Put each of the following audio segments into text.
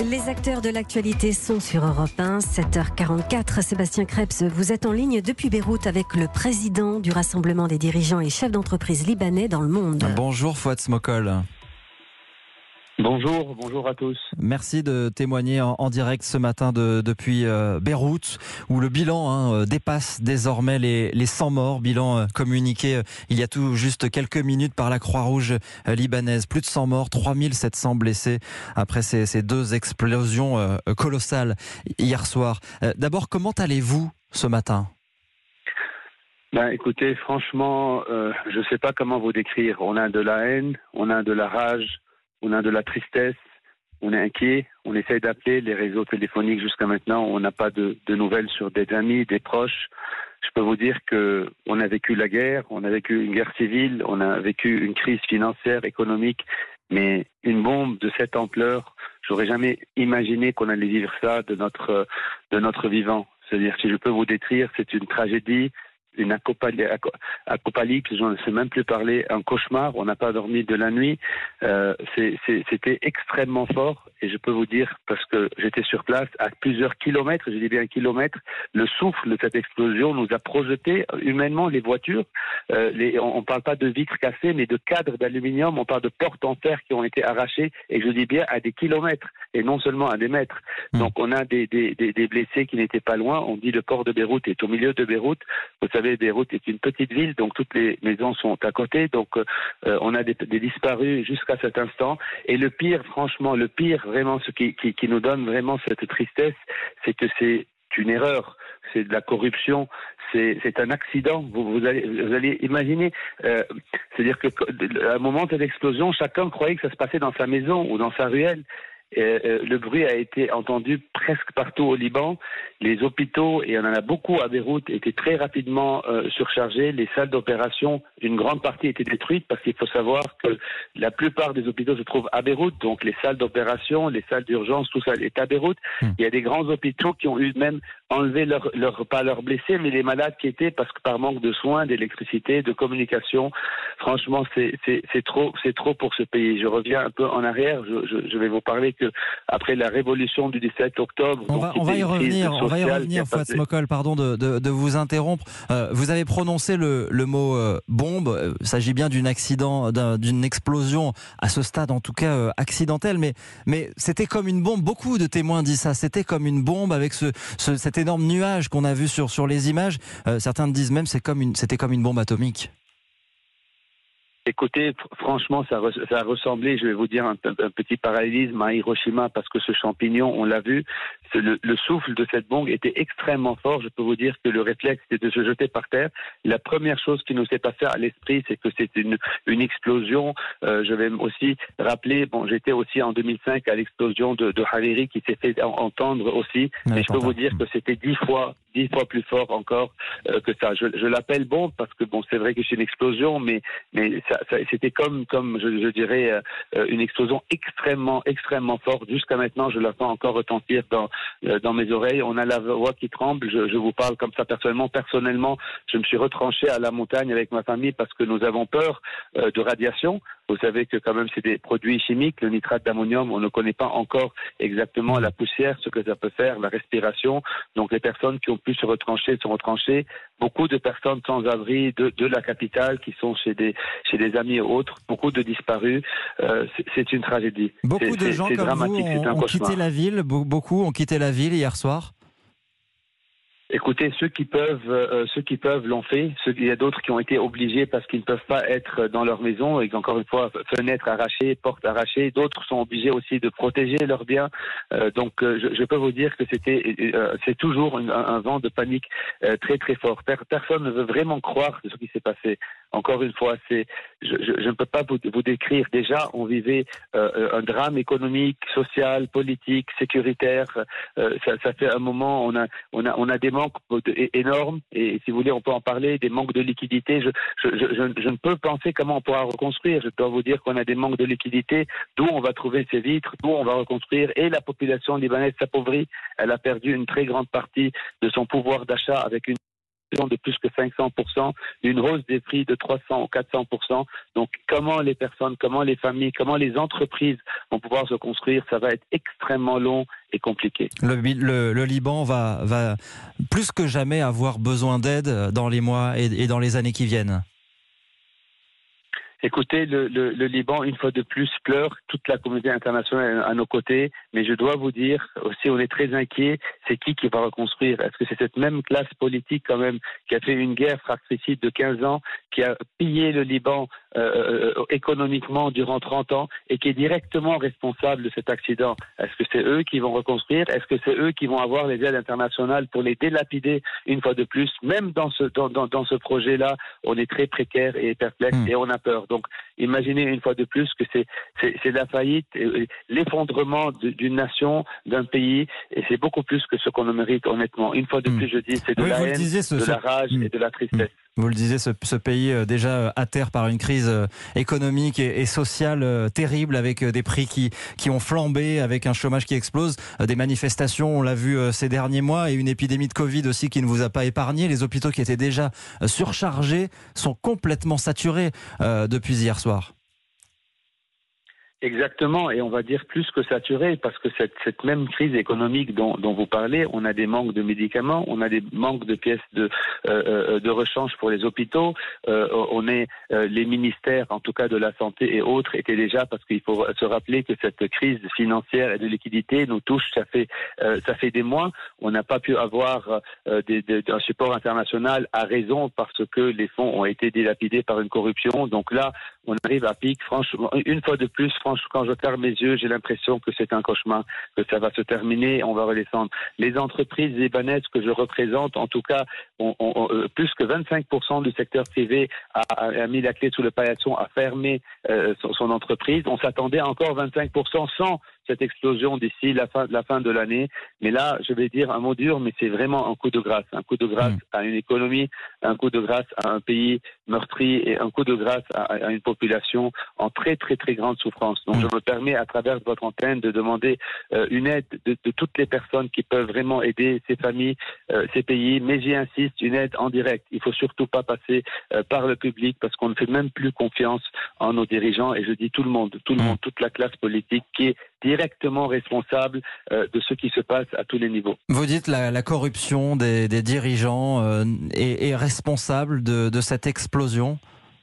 Les acteurs de l'actualité sont sur Europe 1, 7h44. Sébastien Krebs, vous êtes en ligne depuis Beyrouth avec le président du Rassemblement des dirigeants et chefs d'entreprise libanais dans le monde. Bonjour Fouad Smokol. Bonjour à tous. Merci de témoigner en direct ce matin depuis Beyrouth, où le bilan dépasse désormais les 100 morts. Bilan communiqué il y a tout juste quelques minutes par la Croix-Rouge libanaise. Plus de 100 morts, 3700 blessés après ces deux explosions colossales hier soir. D'abord, comment allez-vous ce matin ? Écoutez, franchement, je ne sais pas comment vous décrire. On a de la haine, on a de la rage, on a de la tristesse, on est inquiet, on essaye d'appeler les réseaux téléphoniques jusqu'à maintenant, on n'a pas de nouvelles sur des amis, des proches. Je peux vous dire qu'on a vécu la guerre, on a vécu une guerre civile, on a vécu une crise financière, économique, mais une bombe de cette ampleur, j'aurais jamais imaginé qu'on allait vivre ça de notre vivant. C'est-à-dire, si je peux vous décrire, c'est une tragédie, une apocalypse, j'en sais même plus parler, un cauchemar, on n'a pas dormi de la nuit, c'était extrêmement fort et je peux vous dire, parce que j'étais sur place à plusieurs kilomètres, je dis bien kilomètres, le souffle de cette explosion nous a projeté humainement les voitures, on ne parle pas de vitres cassées mais de cadres d'aluminium, on parle de portes en fer qui ont été arrachées et je dis bien à des kilomètres et non seulement à des mètres. Donc on a des blessés qui n'étaient pas loin, on dit le port de Beyrouth est au milieu de Beyrouth, vous savez Beyrouth est une petite ville, donc toutes les maisons sont à côté, donc on a des disparus jusqu'à cet instant. Et le pire, franchement, vraiment, ce qui nous donne vraiment cette tristesse, c'est que c'est une erreur, c'est de la corruption, c'est un accident. Vous allez imaginer, c'est-à-dire que à un moment de cette explosion, chacun croyait que ça se passait dans sa maison ou dans sa ruelle. Le bruit a été entendu presque partout au Liban. Les hôpitaux, et on en a beaucoup à Beyrouth, étaient très rapidement surchargés. Les salles d'opération, une grande partie étaient détruites parce qu'il faut savoir que la plupart des hôpitaux se trouvent à Beyrouth. Donc les salles d'opération, les salles d'urgence, tout ça est à Beyrouth. Il y a des grands hôpitaux qui ont eu même enlevé pas leurs blessés, mais les malades qui étaient, parce que par manque de soins, d'électricité, de communication. Franchement, c'est trop pour ce pays. Je reviens un peu en arrière. Je vais vous parler que après la révolution du 17 octobre... On va y revenir, Fouad Smokol, pardon de vous interrompre. Vous avez prononcé le mot bombe. Il s'agit bien d'un accident, d'une explosion, à ce stade en tout cas accidentelle, mais c'était comme une bombe. Beaucoup de témoins disent ça. C'était comme une bombe avec cet énorme nuage qu'on a vu sur les images. Certains disent même c'était comme une bombe atomique. Écoutez, franchement, ça a ressemblé, je vais vous dire, un petit parallélisme à Hiroshima, parce que ce champignon, on l'a vu, le souffle de cette bombe était extrêmement fort. Je peux vous dire que le réflexe, c'était de se jeter par terre. La première chose qui nous s'est passée à l'esprit, c'est que c'est une explosion. Je vais aussi rappeler, j'étais aussi en 2005 à l'explosion de Hariri qui s'est fait entendre aussi. Mais je peux vous dire que c'était 10 fois plus fort encore que ça. Je l'appelle bombe parce que c'est vrai que c'est une explosion, mais c'était comme je dirais une explosion extrêmement forte. Jusqu'à maintenant, je la sens encore retentir dans mes oreilles. On a la voix qui tremble. Je vous parle comme ça personnellement. Je me suis retranché à la montagne avec ma famille parce que nous avons peur de radiation. Vous savez que quand même c'est des produits chimiques, le nitrate d'ammonium, on ne connaît pas encore exactement la poussière, ce que ça peut faire, la respiration. Donc les personnes qui ont pu se retrancher sont retranchées. Beaucoup de personnes sans abri de la capitale qui sont chez des amis et autres, beaucoup de disparus. C'est une tragédie. Beaucoup de gens comme vous ont quitté la ville, beaucoup ont quitté la ville hier soir. Écoutez, ceux qui peuvent l'ont fait. Il y a d'autres qui ont été obligés parce qu'ils ne peuvent pas être dans leur maison et encore une fois, fenêtres arrachées, portes arrachées. D'autres sont obligés aussi de protéger leurs biens. Donc, je peux vous dire que c'est toujours un vent de panique très fort. Personne ne veut vraiment croire de ce qui s'est passé. Encore une fois, je ne peux pas vous décrire. Déjà, on vivait un drame économique, social, politique, sécuritaire. Ça fait un moment, on a des manques énormes, et si vous voulez, on peut en parler, des manques de liquidité. Je ne peux penser comment on pourra reconstruire. Je dois vous dire qu'on a des manques de liquidité, d'où on va trouver ces vitres, d'où on va reconstruire, et la population libanaise s'appauvrit. Elle a perdu une très grande partie de son pouvoir d'achat avec une de plus que 500%, une hausse des prix de 300 ou 400%. Donc, comment les personnes, comment les familles, comment les entreprises vont pouvoir se construire, ça va être extrêmement long et compliqué. Le Liban va plus que jamais avoir besoin d'aide dans les mois et dans les années qui viennent. Écoutez, le Liban, une fois de plus, pleure, toute la communauté internationale à nos côtés, mais je dois vous dire, aussi on est très inquiet, c'est qui va reconstruire? Est-ce que c'est cette même classe politique quand même qui a fait une guerre fratricide de 15 ans, qui a pillé le Liban économiquement durant 30 ans et qui est directement responsable de cet accident? Est-ce que c'est eux qui vont reconstruire? Est-ce que c'est eux qui vont avoir les aides internationales pour les délapider une fois de plus? Même dans ce projet-là, on est très précaire et perplexe et on a peur. Donc, imaginez une fois de plus que c'est la faillite, l'effondrement d'une nation, d'un pays, et c'est beaucoup plus que ce qu'on le mérite, honnêtement. Une fois de plus, je dis, c'est de la haine, de la rage et de la tristesse. Vous le disiez, ce pays déjà à terre par une crise économique et sociale terrible, avec des prix qui ont flambé, avec un chômage qui explose, des manifestations, on l'a vu ces derniers mois, et une épidémie de Covid aussi qui ne vous a pas épargné. Les hôpitaux qui étaient déjà surchargés sont complètement saturés depuis hier soir. Exactement, et on va dire plus que saturé, parce que cette même crise économique dont vous parlez, on a des manques de médicaments, on a des manques de pièces de rechange pour les hôpitaux, les ministères, en tout cas de la santé et autres, étaient déjà, parce qu'il faut se rappeler que cette crise financière et de liquidité nous touche, ça fait des mois, on n'a pas pu avoir un support international à raison parce que les fonds ont été dilapidés par une corruption. Donc là, on arrive à pic. Franchement, une fois de plus, quand je ferme mes yeux, j'ai l'impression que c'est un cauchemar, que ça va se terminer, on va redescendre. Les entreprises libanaises que je représente, en tout cas, plus que 25% du secteur privé a mis la clé sous le paillasson, a fermé son entreprise. On s'attendait à encore 25% sans cette explosion d'ici la fin de l'année. Mais là, je vais dire un mot dur, mais c'est vraiment un coup de grâce. Un coup de grâce à une économie, un coup de grâce à un pays meurtri et un coup de grâce à une population en très, très, très grande souffrance. Donc, je me permets, à travers votre antenne, de demander une aide de toutes les personnes qui peuvent vraiment aider ces familles, ces pays. Mais j'y insiste, une aide en direct. Il faut surtout pas passer par le public parce qu'on ne fait même plus confiance en nos dirigeants. Et je dis tout le monde, toute la classe politique qui est directement responsable de ce qui se passe à tous les niveaux. Vous dites la corruption des dirigeants est responsable de cette explosion ?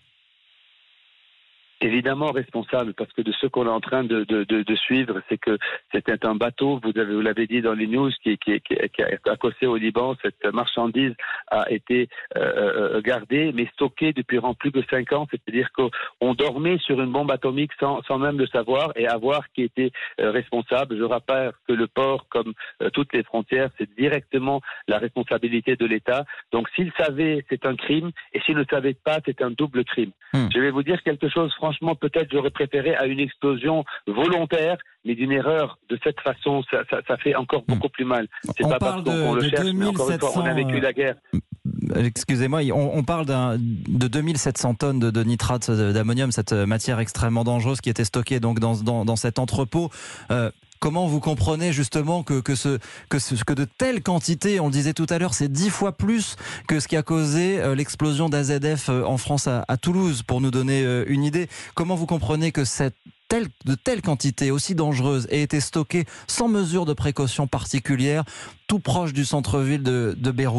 Évidemment responsable, parce que de ce qu'on est en train de suivre, c'est que c'était un bateau, vous l'avez dit dans les news, qui a accosté au Liban. Cette marchandise a été gardée, mais stockée depuis plus de 5 ans. C'est-à-dire qu'on dormait sur une bombe atomique sans même le savoir et avoir qui était responsable. Je rappelle que le port, comme toutes les frontières, c'est directement la responsabilité de l'État. Donc s'il savait, c'est un crime, et s'il ne savait pas, c'est un double crime. Je vais vous dire quelque chose, franchement, peut-être j'aurais préféré à une explosion volontaire, mais d'une erreur de cette façon, ça fait encore beaucoup plus mal. C'est pas parce qu'on le cherche, mais encore une fois, on a vécu la guerre. Excusez-moi, on parle de 2700 tonnes de nitrate d'ammonium, cette matière extrêmement dangereuse qui était stockée donc dans cet entrepôt. Comment vous comprenez justement que de telles quantités, on le disait tout à l'heure, c'est 10 fois plus que ce qui a causé l'explosion d'AZF en France à Toulouse, pour nous donner une idée. Comment vous comprenez que de telles quantités aussi dangereuses aient été stockées sans mesure de précaution particulière, tout proche du centre-ville de Beyrouth ?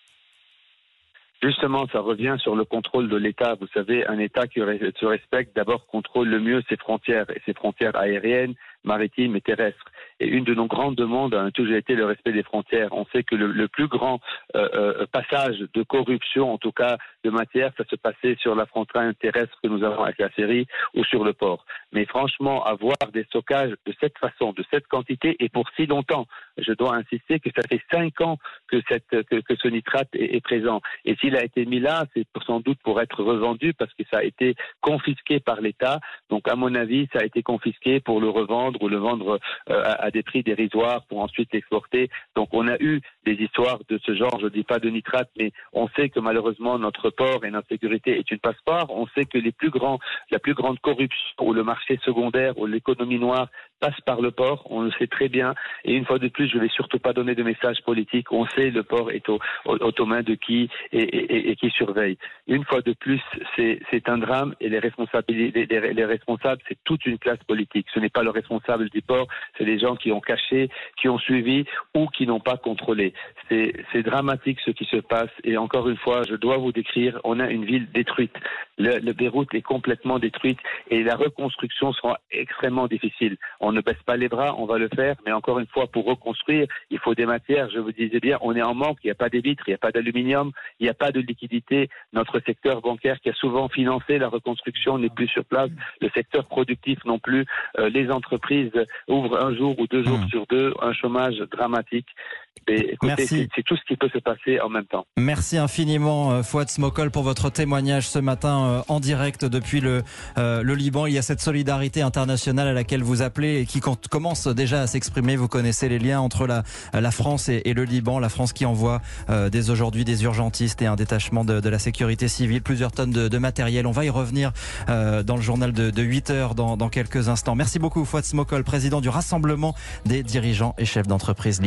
Justement, ça revient sur le contrôle de l'État. Vous savez, un État qui se respecte d'abord contrôle le mieux ses frontières, et ses frontières aériennes, maritimes et terrestres. Et une de nos grandes demandes a toujours été le respect des frontières. On sait que le plus grand passage de corruption, en tout cas de matière, ça se passait sur la frontière terrestre que nous avons avec la Syrie ou sur le port. Mais franchement, avoir des stockages de cette façon, de cette quantité et pour si longtemps, je dois insister que ça fait 5 ans que ce nitrate est présent. Et s'il a été mis là, c'est sans doute pour être revendu parce que ça a été confisqué par l'État. Donc à mon avis, ça a été confisqué pour le revendre ou le vendre à des prix dérisoires pour ensuite l'exporter. Donc on a eu des histoires de ce genre, je ne dis pas de nitrate, mais on sait que malheureusement notre port et notre sécurité est une passoire. On sait que la plus grande corruption ou le marché secondaire ou l'économie noire passe par le port, on le sait très bien. Et une fois de plus, je ne vais surtout pas donner de message politique. On sait le port est aux mains de qui et qui surveille. Une fois de plus, c'est un drame et les responsables, c'est toute une classe politique. Ce n'est pas le responsable du port, c'est les gens qui ont caché, qui ont suivi ou qui n'ont pas contrôlé. C'est dramatique ce qui se passe et encore une fois, je dois vous décrire, on a une ville détruite. Le Beyrouth est complètement détruite et la reconstruction sera extrêmement difficile. On ne baisse pas les bras, on va le faire, mais encore une fois, pour reconstruire, il faut des matières. Je vous disais bien, on est en manque, il n'y a pas des vitres, il n'y a pas d'aluminium, il n'y a pas de liquidité. Notre secteur bancaire qui a souvent financé la reconstruction n'est plus sur place. Le secteur productif non plus. Les entreprises ouvrent un jour ou 2 jours sur 2, un chômage dramatique. Et écoutez, c'est tout ce qui peut se passer en même temps. Merci infiniment Fouad Smokol pour votre témoignage ce matin en direct depuis le Liban. Il y a cette solidarité internationale à laquelle vous appelez et qui commence déjà à s'exprimer. Vous connaissez les liens entre la France et le Liban. La France qui envoie dès aujourd'hui des urgentistes et un détachement de la sécurité civile, plusieurs tonnes de matériel. On va y revenir dans le journal de 8h dans quelques instants. Merci beaucoup Fouad Smokol, président du Rassemblement des dirigeants et chefs d'entreprise.